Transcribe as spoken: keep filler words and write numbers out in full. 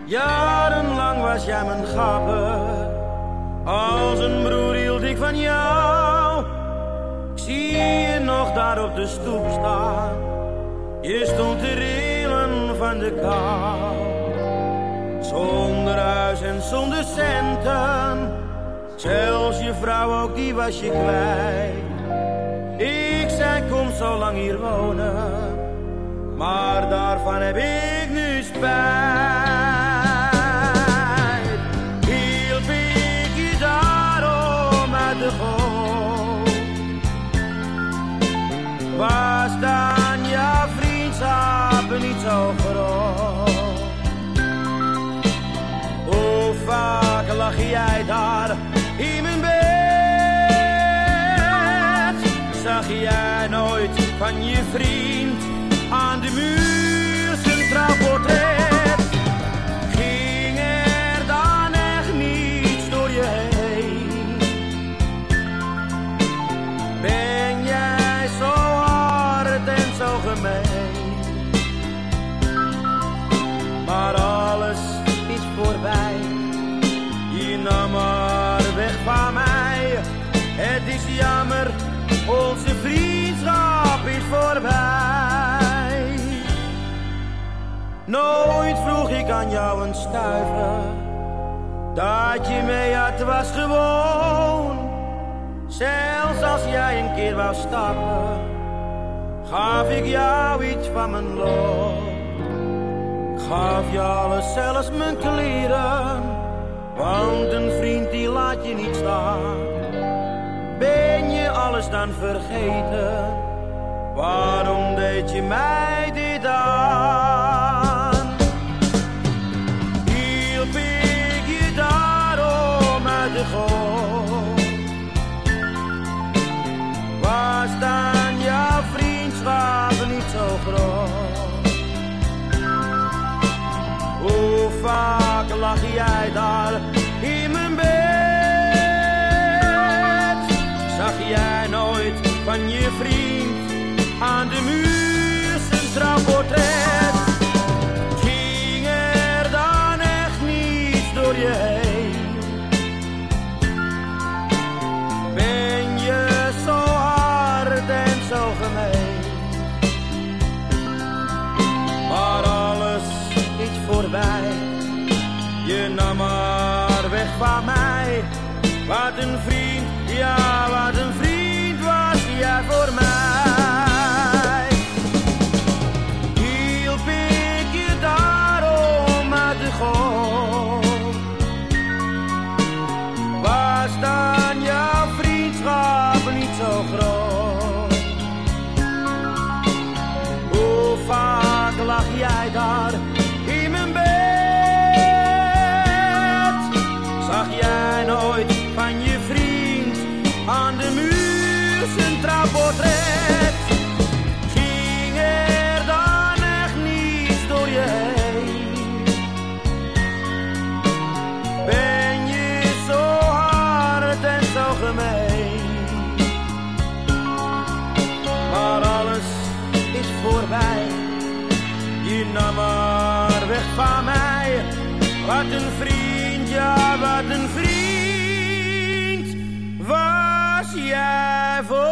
Jarenlang was jij mijn gapper, als een broer hield ik van jou. Ik zie je nog daar op de stoep staan, je stond te rillen van de kou. Zonder huis en zonder centen, zelfs je vrouw ook die was je kwijt. Ik zei kom zo lang hier wonen, maar daarvan heb ik nu spijt. Hielp ik je daarom uit de goot, was dan jouw vriendschap niet zo groot? Hoe vaak lag jij daar in mijn bed? Zag jij nooit van je vriend aan de muur zijn trouwportret? Ging er dan echt niets door je heen? Ben jij zo hard en zo gemeen? Maar alles is voorbij, je nam maar weg van mij. Het is jammer, onze vriendschap is voorbij. Nooit vroeg ik aan jou een stuiver, dat je mee had was gewoon. Zelfs als jij een keer wou stappen, gaf ik jou iets van mijn loon. Ik gaf je alles, zelfs mijn kleren, want een vriend die laat je niet staan. Ben je alles dan vergeten? Waarom deed je mij dit aan? Hielp ik je daarom uit de goot? Was dan jouw vriendschap niet zo groot? Hoe vaak lag jij daar in mijn bed? Zag jij nooit van je vriend aan de muur zijn trouwportret? Ging er dan echt niets door je heen? Ben je zo hard en zo gemeen? Maar alles is voorbij, je nam maar weg van mij. Wat een vriend, ja, wat een vriend was jij voor mij. Hielp ik je daarom uit de goot? Was dan jouw vriendschap niet zo groot? Hoe vaak lag jij daar in mijn bed? Zag jij nooit van je vriend aan de muur zijn trouwportret? Ging er dan echt niets door je heen? Ben je zo hard en zo gemeen? Maar alles is voorbij, je nam maar weg van mij. Wat een vriend, ja, wat een vriend was jij voor